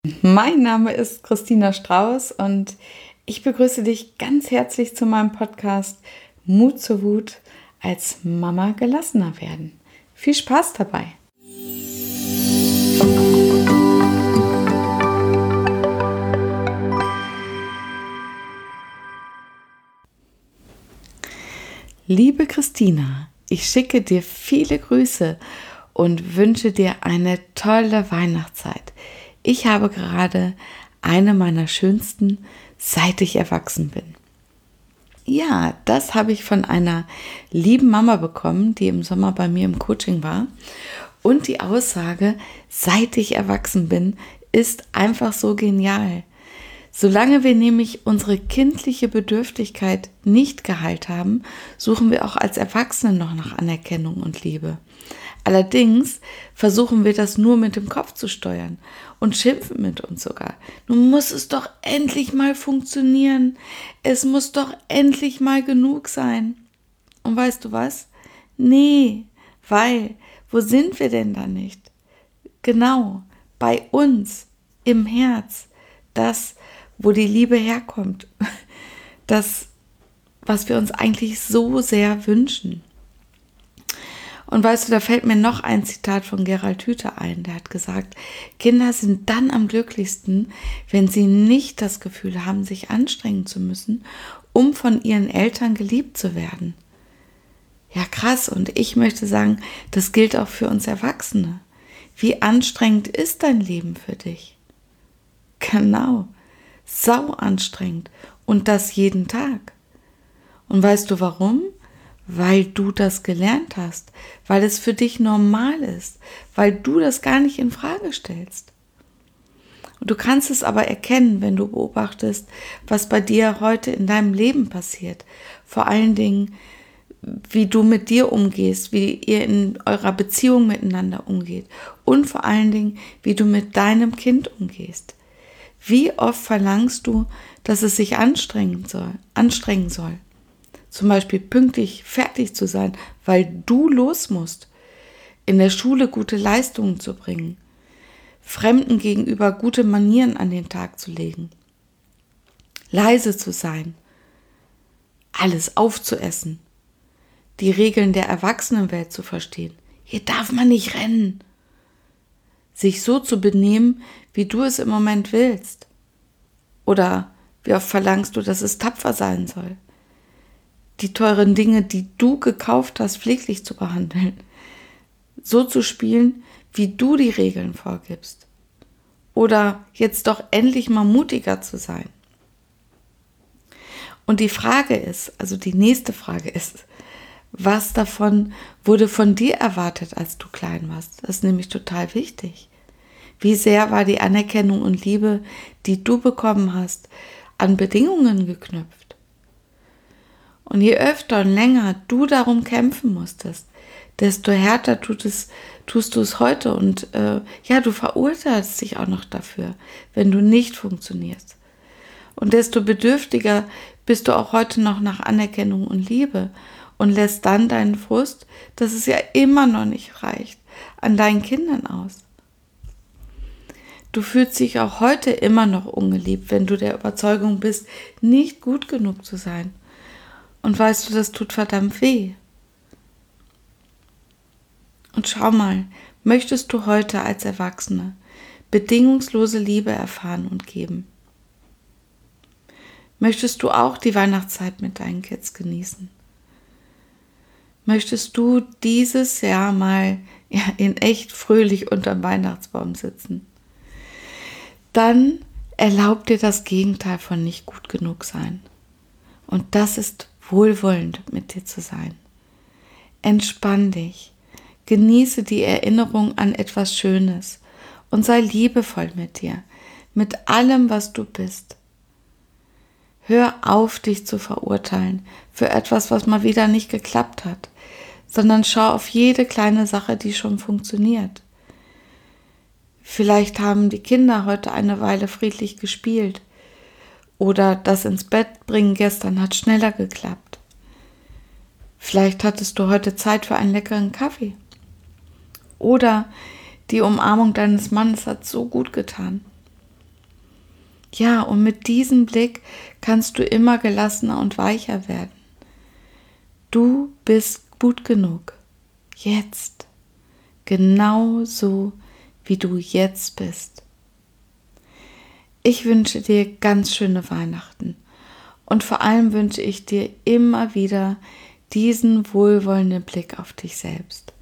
Mein Name ist Christina Strauß und ich begrüße dich ganz herzlich zu meinem Podcast Mut zur Wut, als Mama gelassener werden. Viel Spaß dabei! Liebe Christina, ich schicke dir viele Grüße und wünsche dir eine tolle Weihnachtszeit. Ich habe gerade eine meiner schönsten, seit ich erwachsen bin. Ja, das habe ich von einer lieben Mama bekommen, die im Sommer bei mir im Coaching war. Und die Aussage, seit ich erwachsen bin, ist einfach so genial. Solange wir nämlich unsere kindliche Bedürftigkeit nicht geheilt haben, suchen wir auch als Erwachsene noch nach Anerkennung und Liebe. Allerdings versuchen wir das nur mit dem Kopf zu steuern und schimpfen mit uns sogar. Nun muss es doch endlich mal funktionieren. Es muss doch endlich mal genug sein. Und weißt du was? Nee, weil, wo sind wir denn da nicht? Genau, bei uns, im Herz. Das, wo die Liebe herkommt. Das, was wir uns eigentlich so sehr wünschen. Und weißt du, da fällt mir noch ein Zitat von Gerald Hüther ein, der hat gesagt, Kinder sind dann am glücklichsten, wenn sie nicht das Gefühl haben, sich anstrengen zu müssen, um von ihren Eltern geliebt zu werden. Ja, krass, und ich möchte sagen, das gilt auch für uns Erwachsene. Wie anstrengend ist dein Leben für dich? Genau, sau anstrengend und das jeden Tag. Und weißt du warum? Weil du das gelernt hast, weil es für dich normal ist, weil du das gar nicht in Frage stellst. Und du kannst es aber erkennen, wenn du beobachtest, was bei dir heute in deinem Leben passiert. Vor allen Dingen, wie du mit dir umgehst, wie ihr in eurer Beziehung miteinander umgeht und vor allen Dingen, wie du mit deinem Kind umgehst. Wie oft verlangst du, dass es sich anstrengen soll? Zum Beispiel pünktlich fertig zu sein, weil du los musst, in der Schule gute Leistungen zu bringen, Fremden gegenüber gute Manieren an den Tag zu legen, leise zu sein, alles aufzuessen, die Regeln der Erwachsenenwelt zu verstehen. Hier darf man nicht rennen. Sich so zu benehmen, wie du es im Moment willst. Oder wie oft verlangst du, dass es tapfer sein soll? Die teuren Dinge, die du gekauft hast, pfleglich zu behandeln. So zu spielen, wie du die Regeln vorgibst. Oder jetzt doch endlich mal mutiger zu sein. Und die Frage ist, also die nächste Frage ist, was davon wurde von dir erwartet, als du klein warst? Das ist nämlich total wichtig. Wie sehr war die Anerkennung und Liebe, die du bekommen hast, an Bedingungen geknüpft? Und je öfter und länger du darum kämpfen musstest, desto härter tust du es heute. Und du verurteilst dich auch noch dafür, wenn du nicht funktionierst. Und desto bedürftiger bist du auch heute noch nach Anerkennung und Liebe und lässt dann deinen Frust, dass es ja immer noch nicht reicht, an deinen Kindern aus. Du fühlst dich auch heute immer noch ungeliebt, wenn du der Überzeugung bist, nicht gut genug zu sein. Und weißt du, das tut verdammt weh. Und schau mal, möchtest du heute als Erwachsene bedingungslose Liebe erfahren und geben? Möchtest du auch die Weihnachtszeit mit deinen Kids genießen? Möchtest du dieses Jahr mal in echt fröhlich unterm Weihnachtsbaum sitzen? Dann erlaub dir das Gegenteil von nicht gut genug sein. Und das ist wohlwollend mit dir zu sein. Entspann dich, genieße die Erinnerung an etwas Schönes und sei liebevoll mit dir, mit allem, was du bist. Hör auf, dich zu verurteilen für etwas, was mal wieder nicht geklappt hat, sondern schau auf jede kleine Sache, die schon funktioniert. Vielleicht haben die Kinder heute eine Weile friedlich gespielt. Oder das ins Bett bringen gestern hat schneller geklappt. Vielleicht hattest du heute Zeit für einen leckeren Kaffee. Oder die Umarmung deines Mannes hat so gut getan. Ja, und mit diesem Blick kannst du immer gelassener und weicher werden. Du bist gut genug. Jetzt. Genau so, wie du jetzt bist. Ich wünsche dir ganz schöne Weihnachten. Und vor allem wünsche ich dir immer wieder diesen wohlwollenden Blick auf dich selbst.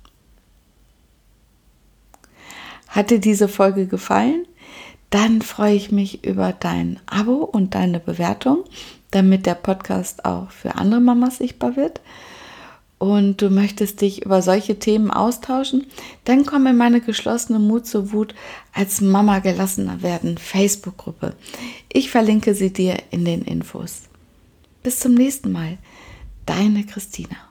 Hat dir diese Folge gefallen? Dann freue ich mich über dein Abo und deine Bewertung, damit der Podcast auch für andere Mamas sichtbar wird. Und du möchtest dich über solche Themen austauschen, dann komm in meine geschlossene Mut zur Wut als Mama gelassener werden Facebook-Gruppe. Ich verlinke sie dir in den Infos. Bis zum nächsten Mal. Deine Christina.